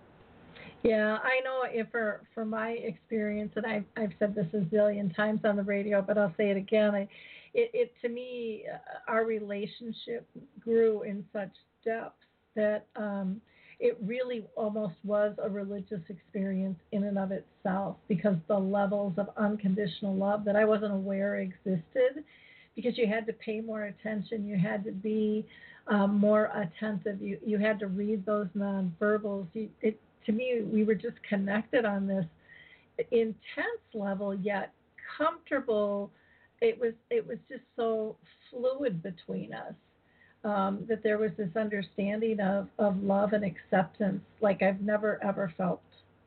Speaker 2: Yeah, I know for my experience, and I've said this a zillion times on the radio, but I'll say it again. It to me, our relationship grew in such depth that it really almost was a religious experience in and of itself, because the levels of unconditional love that I wasn't aware existed because you had to pay more attention, you had to be more attentive, you had to read those nonverbals. To me, we were just connected on this intense level, yet comfortable. It was just so fluid between us, that there was this understanding of love and acceptance like I've never ever felt.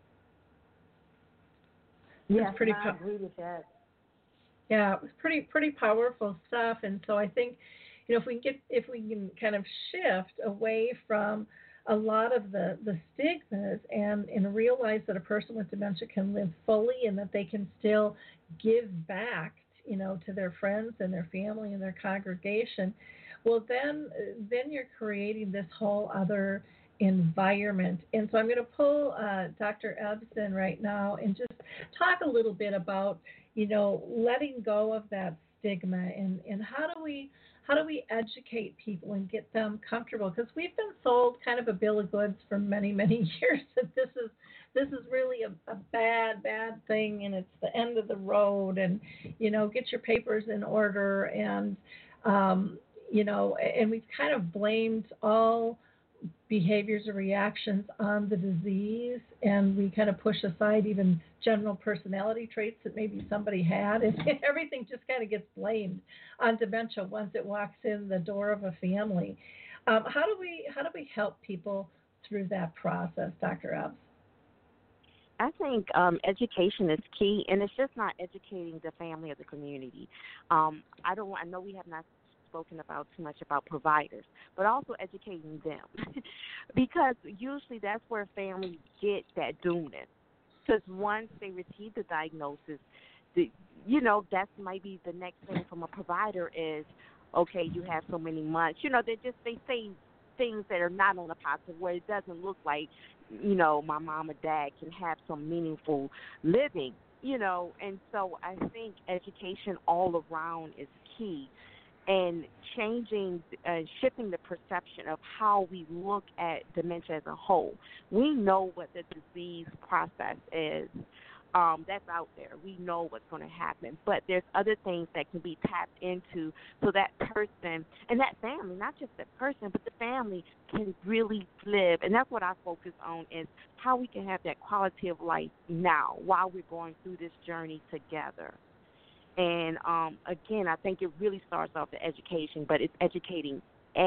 Speaker 4: Yes,
Speaker 2: Pretty
Speaker 4: I agree with that.
Speaker 2: Yeah, it was pretty powerful stuff. And so I think, if we can kind of shift away from a lot of the stigmas, and realize that a person with dementia can live fully, and that they can still give back, to their friends and their family and their congregation, well, then you're creating this whole other environment. And so I'm going to pull Dr. Ebbs in right now and just talk a little bit about, letting go of that stigma, and how do we educate people and get them comfortable, because we've been sold kind of a bill of goods for many, many years that this is really a bad thing, and it's the end of the road, and get your papers in order, and and we've kind of blamed all behaviors or reactions on the disease, and we kind of push aside even general personality traits that maybe somebody had, and everything just kind of gets blamed on dementia once it walks in the door of a family. How do we help people through that process, Dr. Ebbs?
Speaker 3: I think education is key, and it's just not educating the family or the community. I know we have not spoken about too much about providers, but also educating them, because usually that's where families get that doomness. Because once they receive the diagnosis, that might be the next thing from a provider is, okay, you have so many months. They say things that are not on the positive, where it doesn't look like, my mom or dad can have some meaningful living, and so I think education all around is key. And shifting the perception of how we look at dementia as a whole. We know what the disease process is. That's out there. We know what's going to happen. But there's other things that can be tapped into so that person and that family, not just the person, but the family can really live. And that's what I focus on, is how we can have that quality of life now while we're going through this journey together. And, again, I think it really starts off the education, but it's educating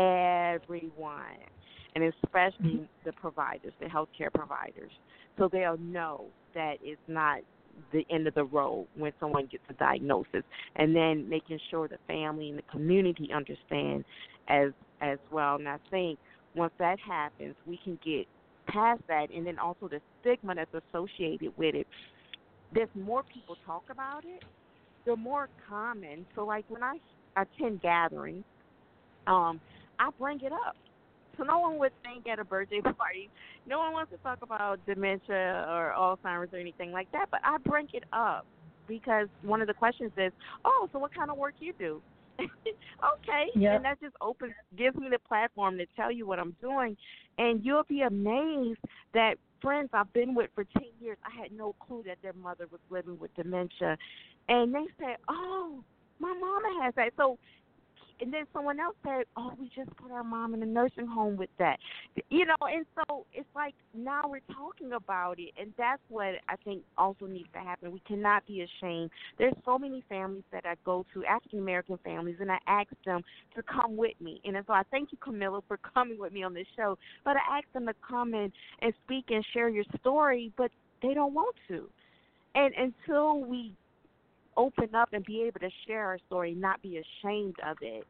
Speaker 3: everyone, and especially the providers, the healthcare providers, so they'll know that it's not the end of the road when someone gets a diagnosis, and then making sure the family and the community understand as well. And I think once that happens, we can get past that, and then also the stigma that's associated with it. There's more people talk about it. They're more common. So, like, when I attend gatherings, I bring it up. So no one would think at a birthday party, no one wants to talk about dementia or Alzheimer's or anything like that, but I bring it up because one of the questions is, oh, so what kind of work you do? Okay. Yep. And that just gives me the platform to tell you what I'm doing. And you'll be amazed that friends I've been with for 10 years, I had no clue that their mother was living with dementia. And they said, oh, my mama has that. So, and then someone else said, oh, we just put our mom in a nursing home with that. And so it's like now we're talking about it, and that's what I think also needs to happen. We cannot be ashamed. There's so many families that I go to, African-American families, and I ask them to come with me. And so I thank you, Camilla, for coming with me on this show. But I ask them to come and speak and share your story, but they don't want to. And until we open up and be able to share our story, not be ashamed of it,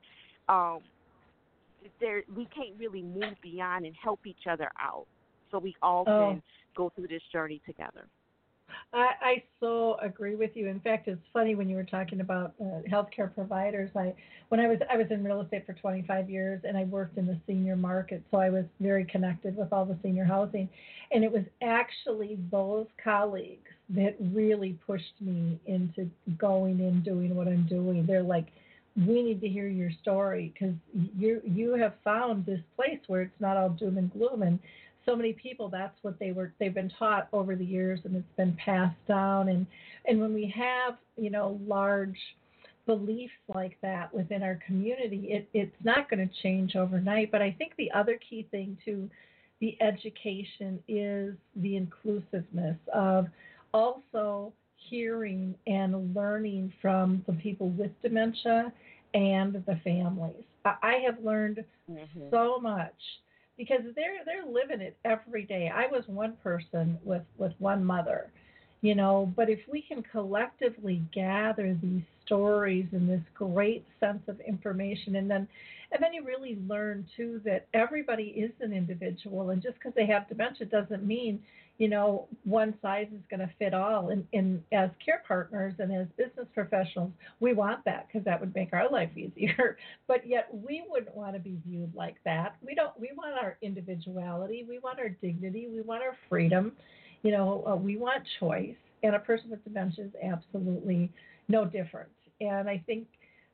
Speaker 3: we can't really move beyond and help each other out so we all can go through this journey together.
Speaker 2: I so agree with you. In fact, it's funny when you were talking about healthcare providers. When I was in real estate for 25 years, and I worked in the senior market, so I was very connected with all the senior housing. And it was actually those colleagues that really pushed me into going and doing what I'm doing. They're like, we need to hear your story because you have found this place where it's not all doom and gloom. And so many people, that's what they've been taught over the years, and it's been passed down. And when we have, large beliefs like that within our community, it's not going to change overnight. But I think the other key thing to the education is the inclusiveness of also hearing and learning from the people with dementia and the families. I have learned so much because they're living it every day. I was one person with one mother, but if we can collectively gather these stories and this great sense of information, and then you really learn too that everybody is an individual, and just because they have dementia doesn't mean one size is going to fit all. And as care partners and as business professionals, we want that because that would make our life easier. But yet we wouldn't want to be viewed like that. We don't. We want our individuality. We want our dignity. We want our freedom. We want choice. And a person with dementia is absolutely no different. And I think,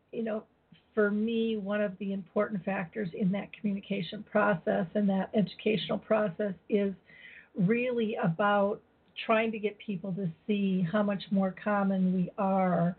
Speaker 2: for me, one of the important factors in that communication process and that educational process is really about trying to get people to see how much more common we are,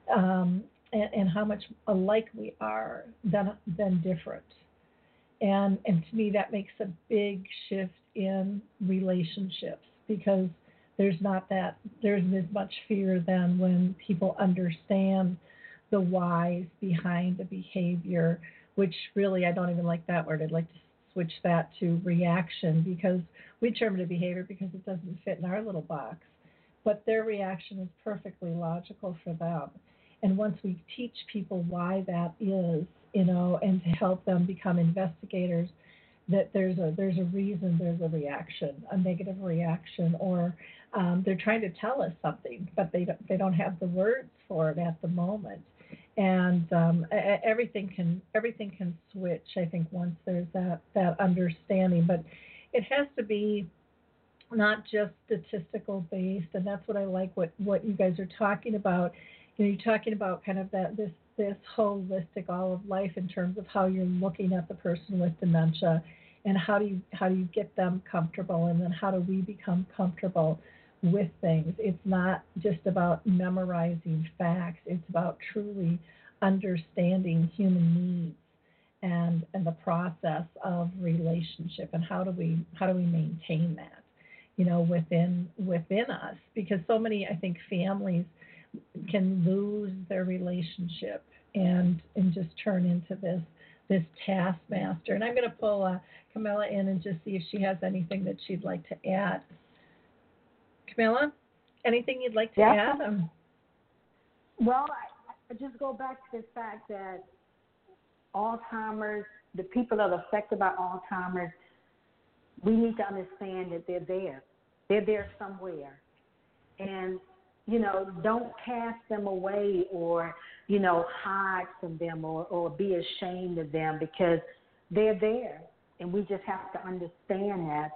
Speaker 2: and how much alike we are than different. And to me, that makes a big shift in relationships because there's isn't as much fear than when people understand the whys behind a behavior, which really, I don't even like that word. I'd like to switch that to reaction, because we term it a behavior because it doesn't fit in our little box. But their reaction is perfectly logical for them. And once we teach people why that is, and to help them become investigators, that there's a reason there's a reaction, a negative reaction, or they're trying to tell us something, but they don't have the words for it at the moment. And everything can switch, I think, once there's that understanding. But it has to be not just statistical based, and that's what I like what you guys are talking about. You're talking about kind of this holistic all of life in terms of how you're looking at the person with dementia, and how do you get them comfortable, and then how do we become comfortable with things. It's not just about memorizing facts. It's about truly understanding human needs and the process of relationship, and how do we maintain that, within us, because so many, I think, families can lose their relationship and just turn into this taskmaster. And I'm going to pull Camilla in and just see if she has anything that she'd like to add. Camilla, anything you'd like to add?
Speaker 4: Well, I just go back to the fact that Alzheimer's, the people that are affected by Alzheimer's, we need to understand that they're there. They're there somewhere. And, don't cast them away or, hide from them or be ashamed of them, because they're there. And we just have to understand that.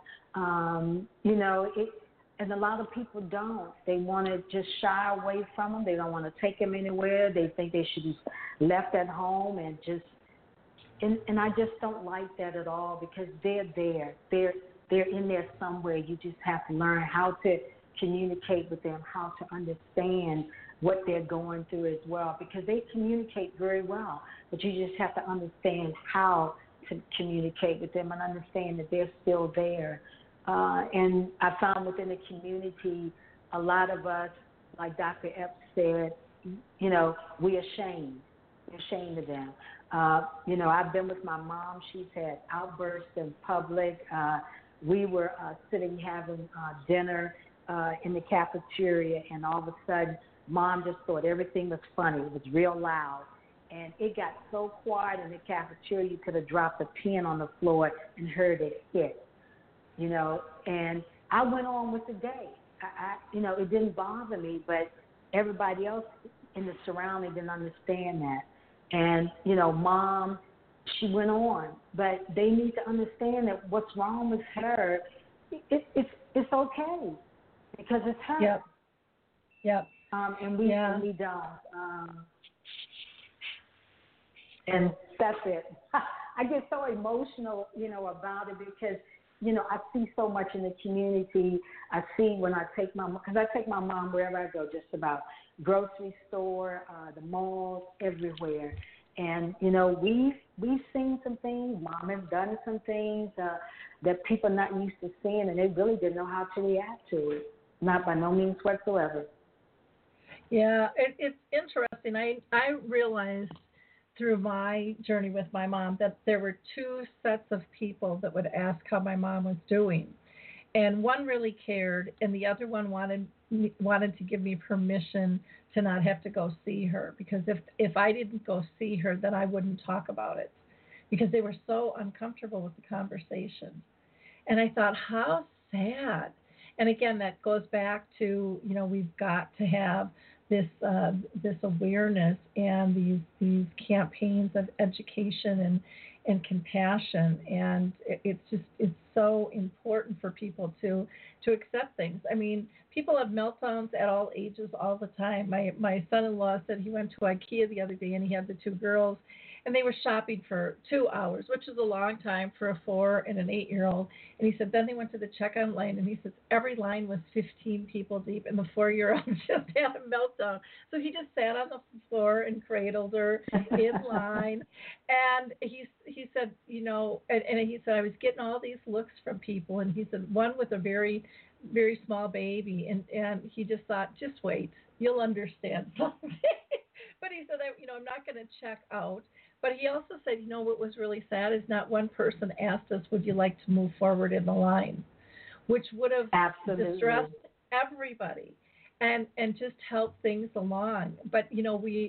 Speaker 4: And a lot of people don't. They want to just shy away from them. They don't want to take them anywhere. They think they should be left at home and and I just don't like that at all, because they're there. They're in there somewhere. You just have to learn how to communicate with them, how to understand what they're going through as well, because they communicate very well. But you just have to understand how to communicate with them and understand that they're still there. And I found within the community, a lot of us, like Dr. Epps said, we're ashamed. We're ashamed of them. I've been with my mom. She's had outbursts in public. We were sitting having dinner in the cafeteria, and all of a sudden, Mom just thought everything was funny. It was real loud. And it got so quiet in the cafeteria, you could have dropped a pin on the floor and heard it hit. And I went on with the day. It didn't bother me, but everybody else in the surrounding didn't understand that. And, Mom, she went on, but they need to understand that what's wrong with her, it's okay, because it's her.
Speaker 2: Yep.
Speaker 4: And we don't. And that's it. I get so emotional, about it, because I see so much in the community. I see when I take because I take my mom wherever I go, just about grocery store, the malls, everywhere. And, we've seen some things. Mom has done some things that people are not used to seeing, and they really didn't know how to react to it. Not by no means whatsoever.
Speaker 2: Yeah, it's interesting. I realized through my journey with my mom that there were two sets of people that would ask how my mom was doing. And one really cared, and the other one wanted to give me permission to not have to go see her, because if I didn't go see her, then I wouldn't talk about it, because they were so uncomfortable with the conversation. And I thought, how sad. And again, that goes back to, we've got to have this awareness and these campaigns of education and compassion. And it's so important for people to accept things. I mean, people have meltdowns at all ages all the time. My son-in-law said he went to IKEA the other day, and he had the two girls, and they were shopping for 2 hours, which is a long time for a 4 and an 8-year-old. And he said then they went to the checkout line, and he says every line was 15 people deep, and the 4-year-old just had a meltdown. So he just sat on the floor and cradled her in line. And he said, and he said, I was getting all these looks from people, and he said one with a very, very small baby, and he just thought, just wait, you'll understand something. But he said, I'm not going to check out. But he also said, what was really sad is not one person asked us, would you like to move forward in the line, which would have distressed everybody and just help things along. But, we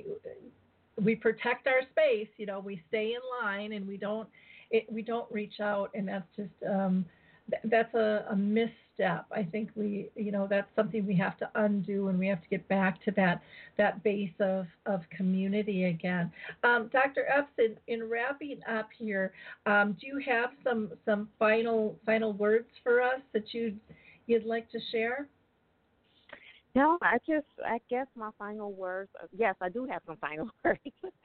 Speaker 2: protect our space, we stay in line, and we don't reach out, and that's just that's a misstep. I think that's something we have to undo, and we have to get back to that base of community again. Dr. Epps, in wrapping up here, do you have some final words for us that you'd like to share?
Speaker 3: No, I guess my final words. Yes, I do have some final words.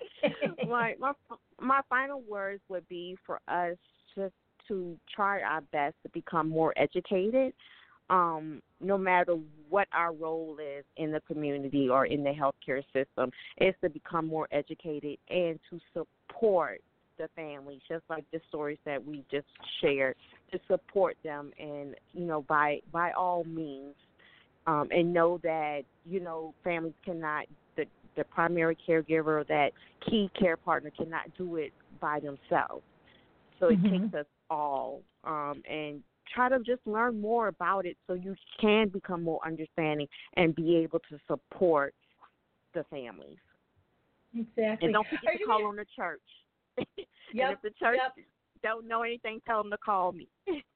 Speaker 3: my final words would be for us just to try our best to become more educated, no matter what our role is in the community or in the healthcare system, is to become more educated and to support the families, just like the stories that we just shared, to support them, and by all means, and know that families cannot, the primary caregiver, that key care partner cannot do it by themselves. So it takes us all, and try to just learn more about it so you can become more understanding and be able to support the families.
Speaker 2: Exactly.
Speaker 3: And don't forget to call on the church.
Speaker 2: Yep.
Speaker 3: And if the church don't know anything, tell them to call me.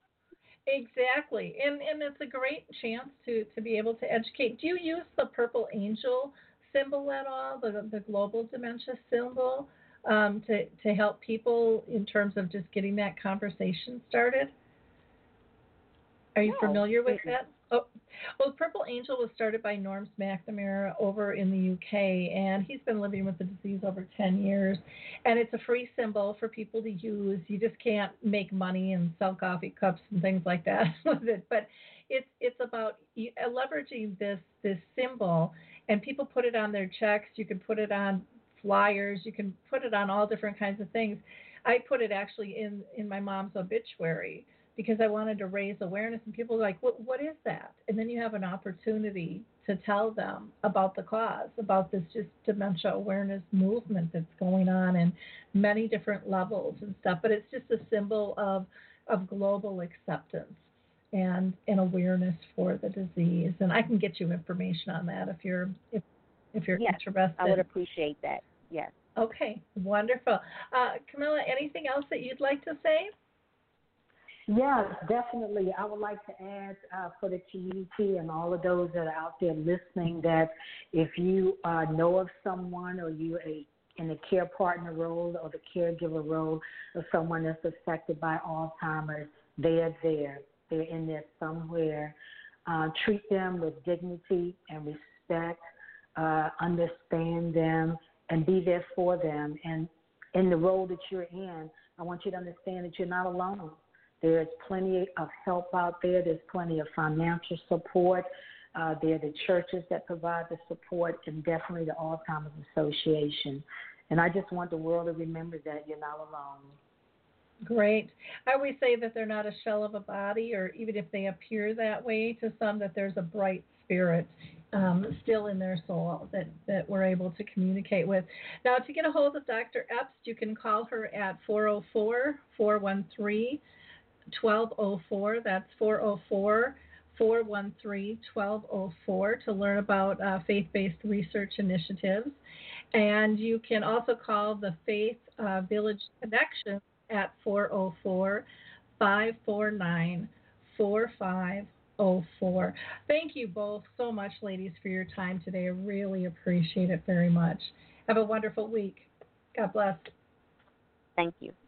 Speaker 2: Exactly. And it's a great chance to be able to educate. Do you use the Purple Angel symbol at all, the global dementia symbol, to help people in terms of just getting that conversation started? Are you familiar with that? Oh, well, Purple Angel was started by Norm McNamara over in the UK, and he's been living with the disease over 10 years. And it's a free symbol for people to use. You just can't make money and sell coffee cups and things like that with it. But it's about leveraging this symbol, and people put it on their checks. You can put it on flyers. You can put it on all different kinds of things. I put it actually in my mom's obituary, because I wanted to raise awareness, and people were like, what is that? And then you have an opportunity to tell them about the cause, about this just dementia awareness movement that's going on in many different levels and stuff. But it's just a symbol of global acceptance and awareness for the disease. And I can get you information on that if you're interested.
Speaker 3: I would appreciate that. Yes.
Speaker 2: Okay, wonderful. Camilla, anything else that you'd like to say?
Speaker 4: Yes, definitely. I would like to add for the community and all of those that are out there listening that if you know of someone, or you in the care partner role or the caregiver role of someone that's affected by Alzheimer's, they are there. They're in there somewhere. Treat them with dignity and respect. Understand them and be there for them. And in the role that you're in, I want you to understand that you're not alone. There's plenty of help out there. There's plenty of financial support. There are the churches that provide the support, and definitely the Alzheimer's Association. And I just want the world to remember that you're not alone.
Speaker 2: Great. I always say that they're not a shell of a body, or even if they appear that way to some, that there's a bright spirit still in their soul that we're able to communicate with. Now, to get a hold of Dr. Epps, you can call her at 404-413-1204. That's 404-413-1204 to learn about faith-based research initiatives. And you can also call the Faith Village Connection at 404-549-4504. Thank you both so much, ladies, for your time today. I really appreciate it very much. Have a wonderful week. God bless.
Speaker 3: Thank you.